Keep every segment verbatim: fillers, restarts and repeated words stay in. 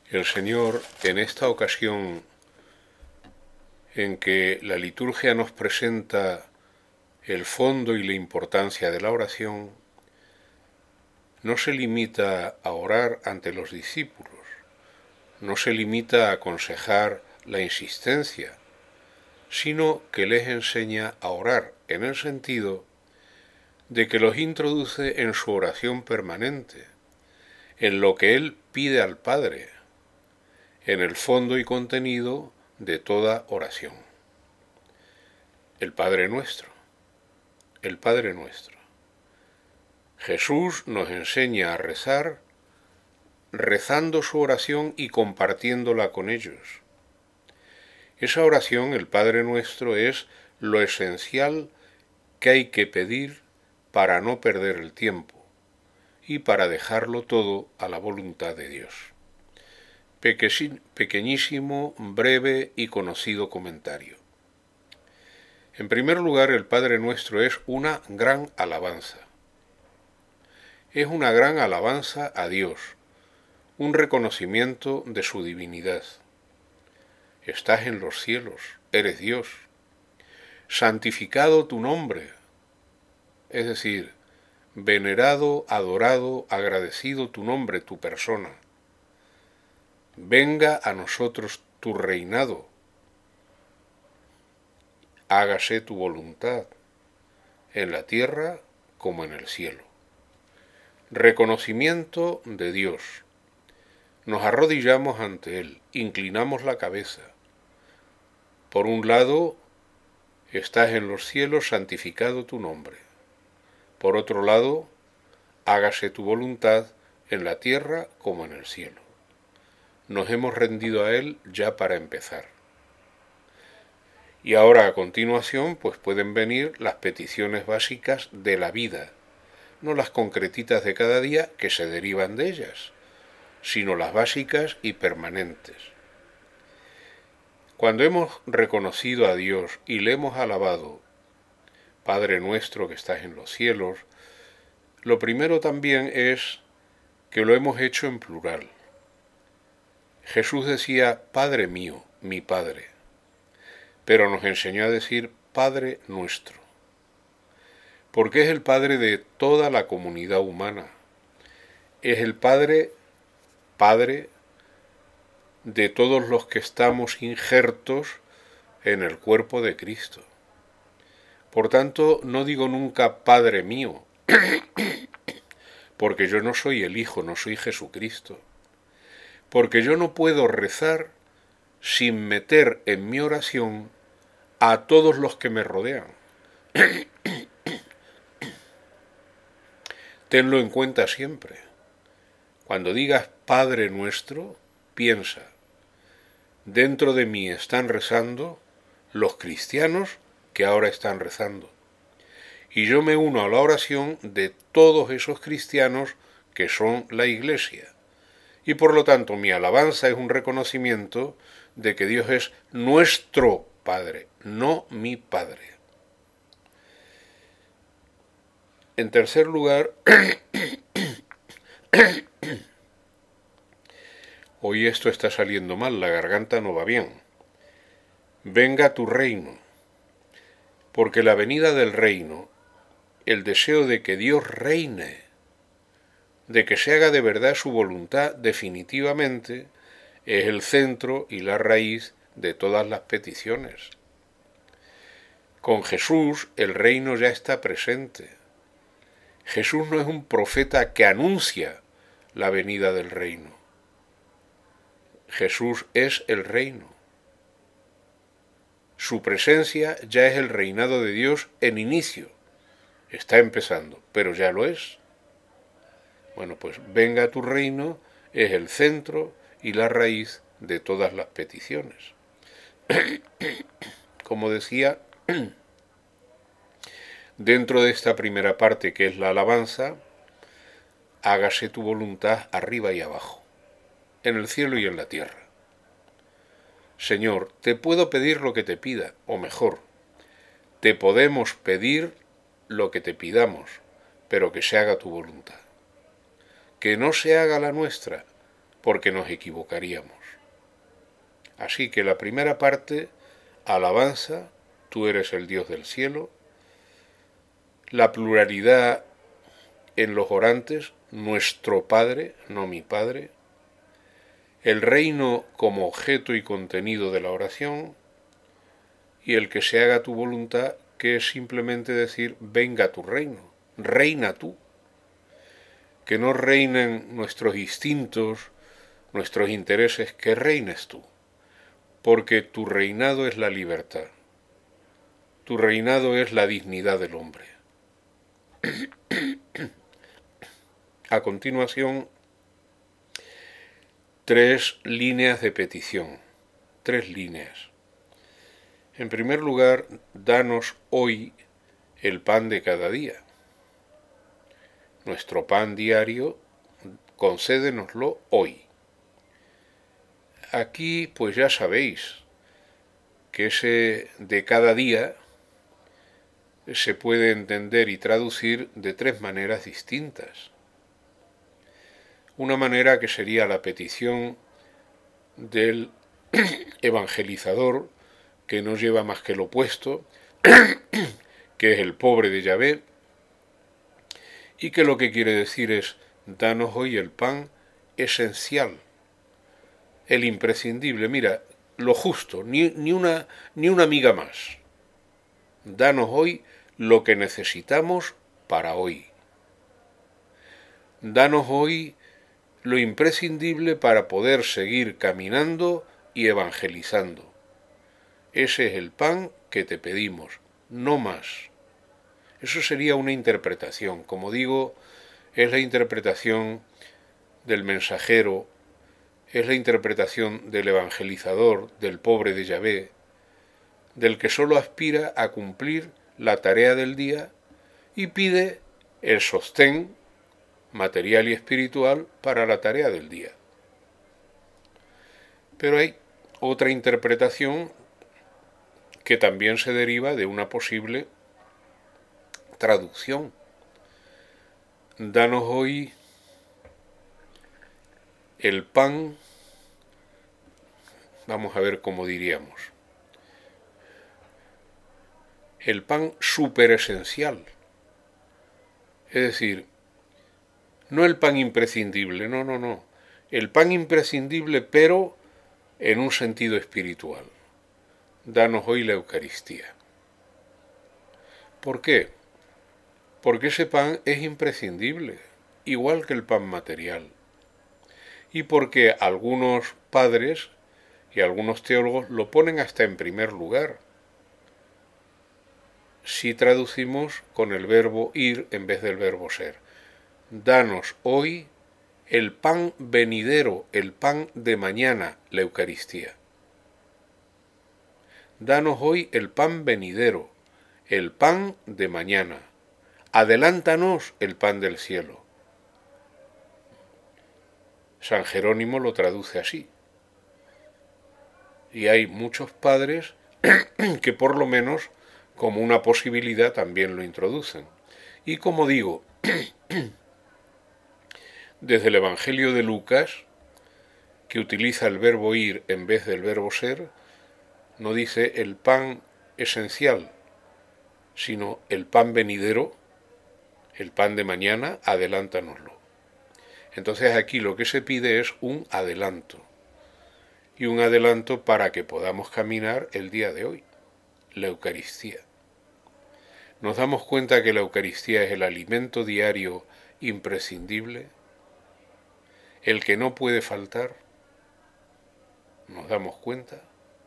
El Señor, en esta ocasión en que la liturgia nos presenta el fondo y la importancia de la oración, no se limita a orar ante los discípulos, no se limita a aconsejar la insistencia, sino que les enseña a orar en el sentido de que los introduce en su oración permanente, en lo que Él pide al Padre, en el fondo y contenido de toda oración. El Padre Nuestro, el Padre Nuestro. Jesús nos enseña a rezar, rezando su oración y compartiéndola con ellos. Esa oración, el Padre Nuestro, es lo esencial que hay que pedir para no perder el tiempo y para dejarlo todo a la voluntad de Dios. Pequeñísimo, breve y conocido comentario. En primer lugar, el Padre Nuestro es una gran alabanza. Es una gran alabanza a Dios, un reconocimiento de su divinidad. Estás en los cielos, eres Dios. Santificado tu nombre, es decir, venerado, adorado, agradecido tu nombre, tu persona. Venga a nosotros tu reinado. Hágase tu voluntad, en la tierra como en el cielo. Reconocimiento de Dios. Nos arrodillamos ante Él, inclinamos la cabeza. Por un lado, estás en los cielos, santificado tu nombre. Por otro lado, hágase tu voluntad en la tierra como en el cielo. Nos hemos rendido a Él ya para empezar. Y ahora a continuación pues pueden venir las peticiones básicas de la vida, no las concretitas de cada día que se derivan de ellas, sino las básicas y permanentes. Cuando hemos reconocido a Dios y le hemos alabado, Padre nuestro que estás en los cielos, lo primero también es que lo hemos hecho en plural. Jesús decía, Padre mío, mi Padre, pero nos enseñó a decir Padre nuestro, porque es el Padre de toda la comunidad humana, es el Padre, Padre de todos los que estamos injertos en el cuerpo de Cristo. Por tanto, no digo nunca Padre mío, porque yo no soy el Hijo, no soy Jesucristo, porque yo no puedo rezar sin meter en mi oración a todos los que me rodean. Tenlo en cuenta siempre. Cuando digas Padre nuestro, piensa, dentro de mí están rezando los cristianos que ahora están rezando. Y yo me uno a la oración de todos esos cristianos que son la Iglesia. Y por lo tanto mi alabanza es un reconocimiento de que Dios es nuestro Padre, no mi Padre. En tercer lugar, hoy esto está saliendo mal, la garganta no va bien. Venga tu reino, porque la venida del reino, el deseo de que Dios reine, de que se haga de verdad su voluntad definitivamente, es el centro y la raíz de todas las peticiones. Con Jesús el reino ya está presente. Jesús no es un profeta que anuncia la venida del reino. Jesús es el reino. Su presencia ya es el reinado de Dios en inicio. Está empezando, pero ya lo es. Bueno, pues venga tu reino es el centro y la raíz de todas las peticiones. Como decía, dentro de esta primera parte que es la alabanza, hágase tu voluntad arriba y abajo, en el cielo y en la tierra. Señor, te puedo pedir lo que te pida, o mejor, te podemos pedir lo que te pidamos, pero que se haga tu voluntad. Que no se haga la nuestra, porque nos equivocaríamos. Así que la primera parte, alabanza, tú eres el Dios del cielo. La pluralidad en los orantes, nuestro Padre, no mi Padre. El reino como objeto y contenido de la oración. Y el que se haga tu voluntad, que es simplemente decir, venga tu reino, reina tú. Que no reinen nuestros instintos, nuestros intereses, que reines tú. Porque tu reinado es la libertad. Tu reinado es la dignidad del hombre. A continuación, tres líneas de petición. Tres líneas. En primer lugar, danos hoy el pan de cada día. Nuestro pan diario, concédenoslo hoy. Aquí, pues ya sabéis que ese de cada día se puede entender y traducir de tres maneras distintas. Una manera que sería la petición del evangelizador, que no lleva más que lo opuesto, que es el pobre de Yahvé, y que lo que quiere decir es, danos hoy el pan esencial, el imprescindible, mira, lo justo, ni, ni, una, ni una miga más. Danos hoy lo que necesitamos para hoy. Danos hoy lo imprescindible para poder seguir caminando y evangelizando. Ese es el pan que te pedimos, no más. Eso sería una interpretación. Como digo, es la interpretación del mensajero, es la interpretación del evangelizador, del pobre de Yahvé, del que solo aspira a cumplir la tarea del día y pide el sostén material y espiritual para la tarea del día. Pero hay otra interpretación que también se deriva de una posible traducción. Danos hoy el pan, vamos a ver cómo diríamos, el pan superesencial. Es decir, no el pan imprescindible, no, no, no. El pan imprescindible, pero en un sentido espiritual. Danos hoy la Eucaristía. ¿Por qué? Porque ese pan es imprescindible, igual que el pan material. Y porque algunos padres y algunos teólogos lo ponen hasta en primer lugar. Si traducimos con el verbo ir en vez del verbo ser. Danos hoy el pan venidero, el pan de mañana, la Eucaristía. Danos hoy el pan venidero, el pan de mañana. Adelántanos el pan del cielo. San Jerónimo lo traduce así. Y hay muchos padres que por lo menos como una posibilidad también lo introducen. Y como digo, desde el Evangelio de Lucas, que utiliza el verbo ir en vez del verbo ser, no dice el pan esencial, sino el pan venidero, el pan de mañana, adelántanoslo. Entonces aquí lo que se pide es un adelanto, y un adelanto para que podamos caminar el día de hoy, la Eucaristía. Nos damos cuenta que la Eucaristía es el alimento diario imprescindible, el que no puede faltar. Nos damos cuenta.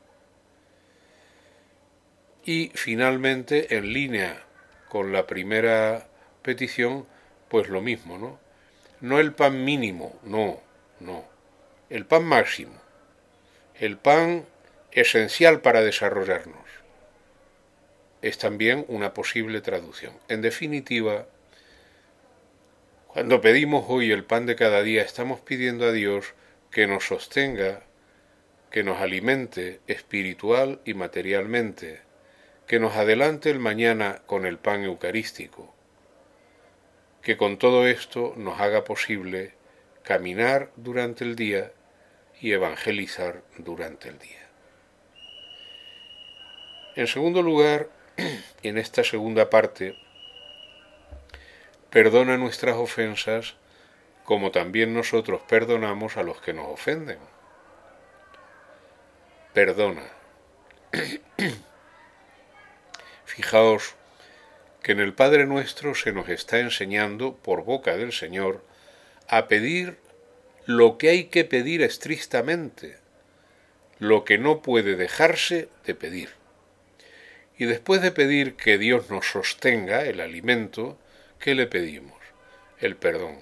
Y finalmente, en línea con la primera petición, pues lo mismo, ¿no? No el pan mínimo, no, no. El pan máximo. El pan esencial para desarrollarnos. Es también una posible traducción. En definitiva, cuando pedimos hoy el pan de cada día, estamos pidiendo a Dios que nos sostenga, que nos alimente espiritual y materialmente, que nos adelante el mañana con el pan eucarístico, que con todo esto nos haga posible caminar durante el día y evangelizar durante el día. En segundo lugar, en esta segunda parte, perdona nuestras ofensas como también nosotros perdonamos a los que nos ofenden. Perdona. Fijaos que en el Padre Nuestro se nos está enseñando por boca del Señor a pedir lo que hay que pedir estrictamente, lo que no puede dejarse de pedir. Y después de pedir que Dios nos sostenga el alimento, ¿qué le pedimos? El perdón.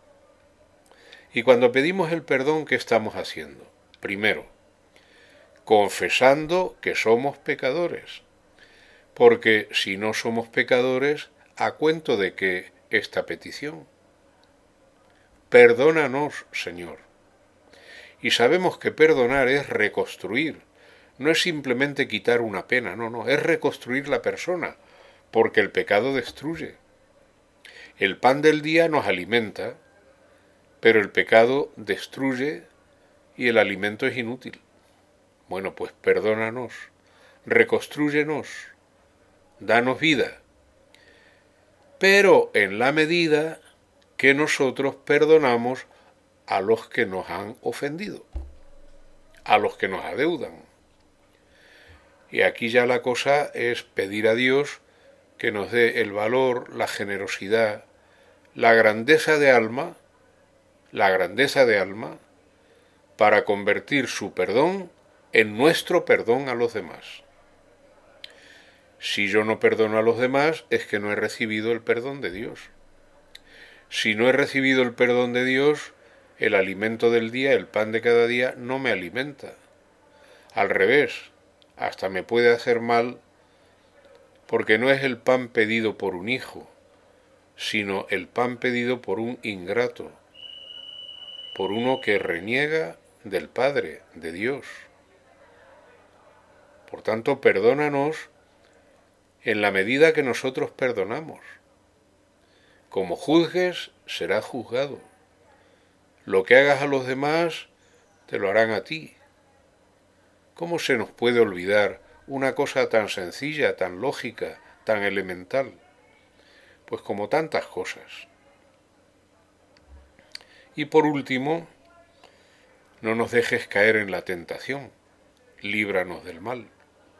Y cuando pedimos el perdón, ¿qué estamos haciendo? Primero, confesando que somos pecadores. Porque si no somos pecadores, ¿a cuento de qué esta petición? Perdónanos, Señor. Y sabemos que perdonar es reconstruir. No es simplemente quitar una pena, no, no, es reconstruir la persona, porque el pecado destruye. El pan del día nos alimenta, pero el pecado destruye y el alimento es inútil. Bueno, pues perdónanos, reconstrúyenos, danos vida, pero en la medida que nosotros perdonamos a los que nos han ofendido, a los que nos adeudan. Y aquí ya la cosa es pedir a Dios que nos dé el valor, la generosidad, la grandeza de alma, la grandeza de alma, para convertir su perdón en nuestro perdón a los demás. Si yo no perdono a los demás, es que no he recibido el perdón de Dios. Si no he recibido el perdón de Dios, el alimento del día, el pan de cada día, no me alimenta. Al revés, hasta me puede hacer mal, porque no es el pan pedido por un hijo, sino el pan pedido por un ingrato, por uno que reniega del Padre, de Dios. Por tanto, perdónanos en la medida que nosotros perdonamos. Como juzgues, serás juzgado. Lo que hagas a los demás, te lo harán a ti. ¿Cómo se nos puede olvidar una cosa tan sencilla, tan lógica, tan elemental? Pues como tantas cosas. Y por último, no nos dejes caer en la tentación, líbranos del mal.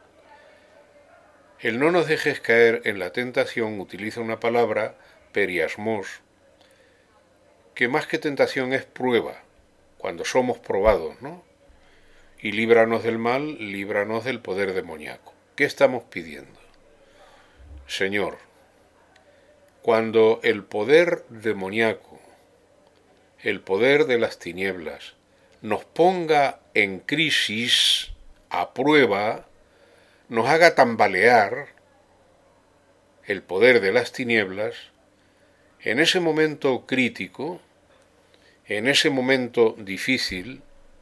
El no nos dejes caer en la tentación utiliza una palabra, periasmos, que más que tentación es prueba, cuando somos probados, ¿no? Y líbranos del mal, líbranos del poder demoníaco. ¿Qué estamos pidiendo? Señor, cuando el poder demoníaco, el poder de las tinieblas, nos ponga en crisis, a prueba, nos haga tambalear el poder de las tinieblas, en ese momento crítico, en ese momento difícil,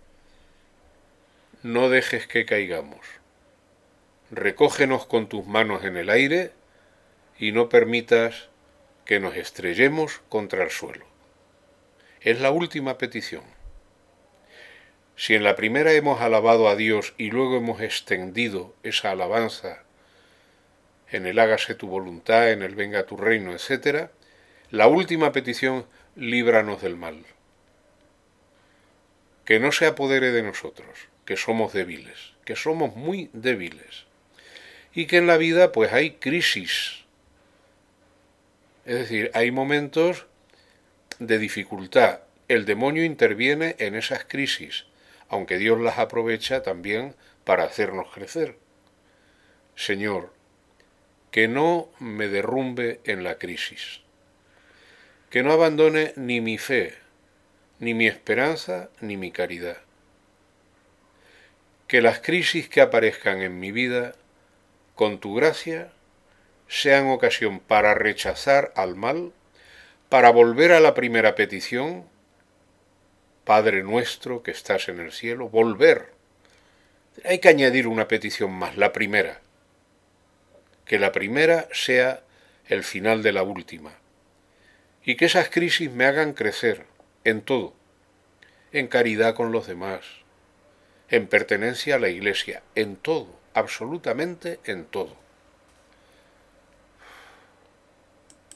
no dejes que caigamos. Recógenos con tus manos en el aire y no permitas que nos estrellemos contra el suelo. Es la última petición. Si en la primera hemos alabado a Dios y luego hemos extendido esa alabanza en el hágase tu voluntad, en el venga tu reino, etcétera, la última petición, líbranos del mal. Que no se apodere de nosotros, que somos débiles, que somos muy débiles. Y que en la vida pues hay crisis. Es decir, hay momentos de dificultad. El demonio interviene en esas crisis, aunque Dios las aprovecha también para hacernos crecer. Señor, que no me derrumbe en la crisis, que no abandone ni mi fe, ni mi esperanza, ni mi caridad. Que las crisis que aparezcan en mi vida, con tu gracia, sean ocasión para rechazar al mal, para volver a la primera petición, Padre nuestro que estás en el cielo, volver. Hay que añadir una petición más, la primera. Que la primera sea el final de la última. Y que esas crisis me hagan crecer en todo, en caridad con los demás, en pertenencia a la Iglesia, en todo, absolutamente en todo.